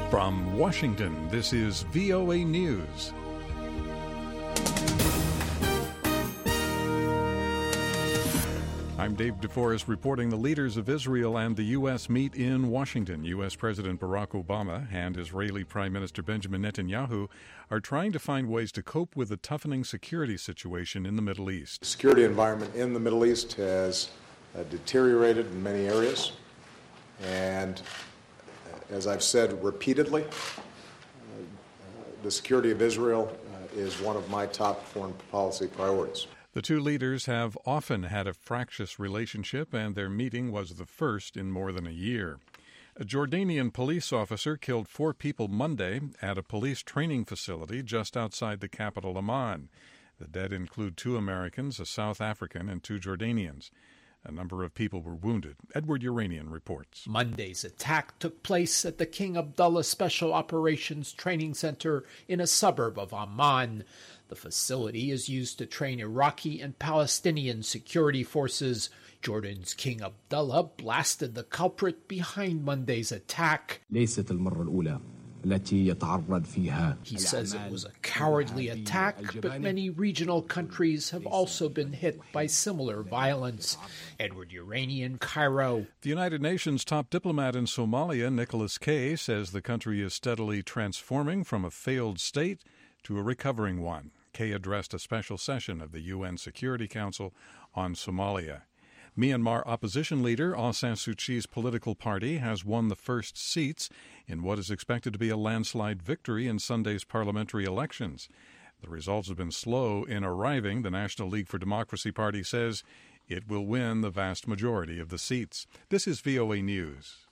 From Washington, this is VOA News. I'm Dave DeForest reporting the leaders of Israel and the U.S. meet in Washington. U.S. President Barack Obama and Israeli Prime Minister Benjamin Netanyahu are trying to find ways to cope with the toughening security situation in the Middle East. The security environment in the Middle East has deteriorated in many areas. And as I've said repeatedly, the security of Israel is one of my top foreign policy priorities. The two leaders have often had a fractious relationship, and their meeting was the first in more than a year. A Jordanian police officer killed 4 people Monday at a police training facility just outside the capital Amman. The dead include 2 Americans, a South African, and 2 Jordanians. A number of people were wounded. Edward Uranian reports. Monday's attack took place at the King Abdullah Special Operations Training Center in a suburb of Amman. The facility is used to train Iraqi and Palestinian security forces. Jordan's King Abdullah blasted the culprit behind Monday's attack. He says it was a cowardly attack, but many regional countries have also been hit by similar violence. Edward Uranian, Cairo. The United Nations top diplomat in Somalia, Nicholas Kay, says the country is steadily transforming from a failed state to a recovering one. Kay addressed a special session of the UN Security Council on Somalia. Myanmar opposition leader Aung San Suu Kyi's political party has won the first seats in what is expected to be a landslide victory in Sunday's parliamentary elections. The results have been slow in arriving. The National League for Democracy Party says it will win the vast majority of the seats. This is VOA News.